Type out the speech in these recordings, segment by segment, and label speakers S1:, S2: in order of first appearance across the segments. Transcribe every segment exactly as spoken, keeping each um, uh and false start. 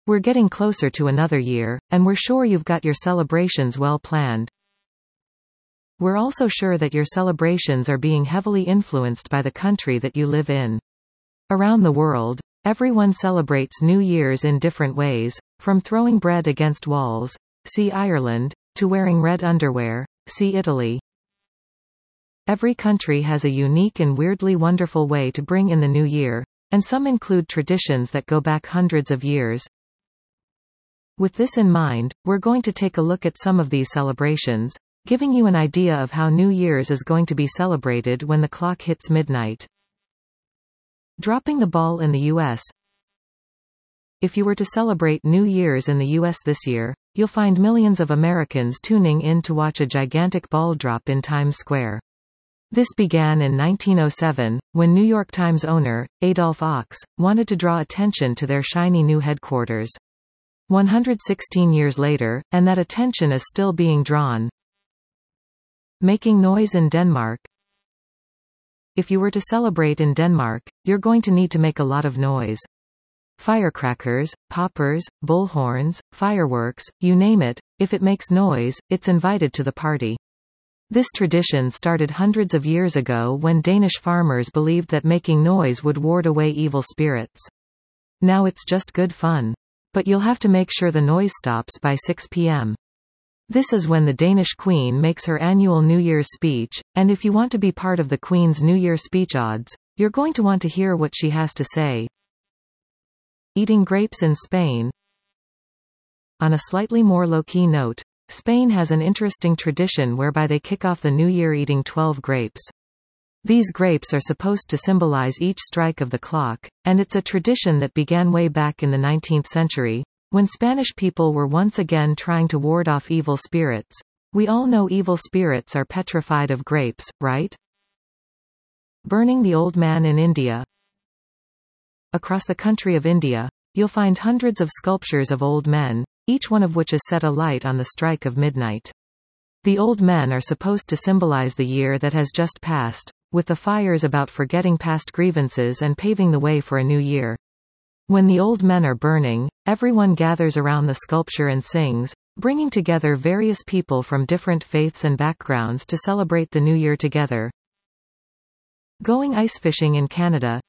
S1: We're getting closer to another year, and we're sure you've got your celebrations well planned. We're also sure that your celebrations are being heavily influenced by the country that you live in. Around the world, everyone celebrates New Year's in different ways, from throwing bread against walls, see Ireland, to wearing red underwear, see Italy. Every country has a unique and weirdly wonderful way to bring in the new year, and some include traditions that go back hundreds of years. With this in mind, we're going to take a look at some of these celebrations, giving you an idea of how New Year's is going to be celebrated when the clock hits midnight. Dropping the ball in the U S If you were to celebrate New Year's in the U S this year, you'll find millions of Americans tuning in to watch a gigantic ball drop in Times Square. This began in nineteen oh seven, when New York Times owner, Adolph Ochs, wanted to draw attention to their shiny new headquarters. one hundred sixteen years later, and that attention is still being drawn. Making noise in Denmark. If you were to celebrate in Denmark, you're going to need to make a lot of noise. Firecrackers, poppers, bullhorns, fireworks, you name it, if it makes noise, it's invited to the party. This tradition started hundreds of years ago when Danish farmers believed that making noise would ward away evil spirits. Now it's just good fun. But you'll have to make sure the noise stops by six p m This is when the Danish Queen makes her annual New Year's speech, and if you want to be part of the Queen's New Year speech odds, you're going to want to hear what she has to say. Eating grapes in Spain. On a slightly more low-key note, Spain has an interesting tradition whereby they kick off the new year eating twelve grapes. These grapes are supposed to symbolize each strike of the clock, and it's a tradition that began way back in the nineteenth century, when Spanish people were once again trying to ward off evil spirits. We all know evil spirits are petrified of grapes, right? Burning the Old Man in India. Across the country of India, you'll find hundreds of sculptures of old men, each one of which is set alight on the strike of midnight. The old men are supposed to symbolize the year that has just passed, with the fires about forgetting past grievances and paving the way for a new year. When the old men are burning, everyone gathers around the sculpture and sings, bringing together various people from different faiths and backgrounds to celebrate the new year together. Going ice fishing in Canada.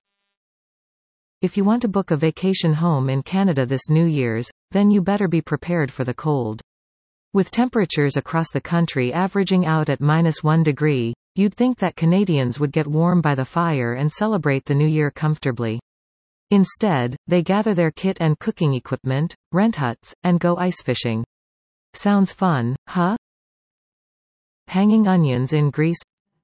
S1: If you want to book a vacation home in Canada this New Year's, then you better be prepared for the cold. With temperatures across the country averaging out at minus one degree, you'd think that Canadians would get warm by the fire and celebrate the new year comfortably. Instead, they gather their kit and cooking equipment, rent huts, and go ice fishing. Sounds fun, huh? Hanging onions in Greece.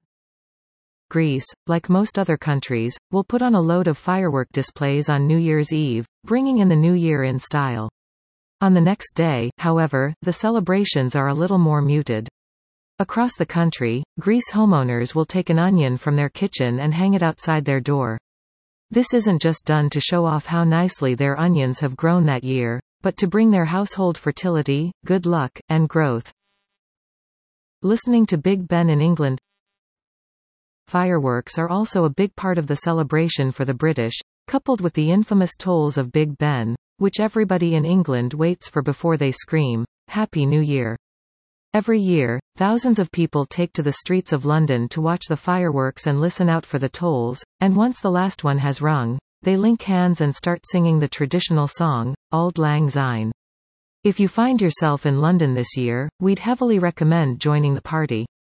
S1: Greece, like most other countries, will put on a load of firework displays on New Year's Eve, bringing in the new year in style. On the next day, however, the celebrations are a little more muted. Across the country, Greece homeowners will take an onion from their kitchen and hang it outside their door. This isn't just done to show off how nicely their onions have grown that year, but to bring their household fertility, good luck, and growth. Listening to Big Ben in England. Fireworks are also a big part of the celebration for the British, coupled with the infamous tolls of Big Ben, which everybody in England waits for before they scream, "Happy New Year." Every year, thousands of people take to the streets of London to watch the fireworks and listen out for the tolls, and once the last one has rung, they link hands and start singing the traditional song, Auld Lang Syne. If you find yourself in London this year, we'd heavily recommend joining the party.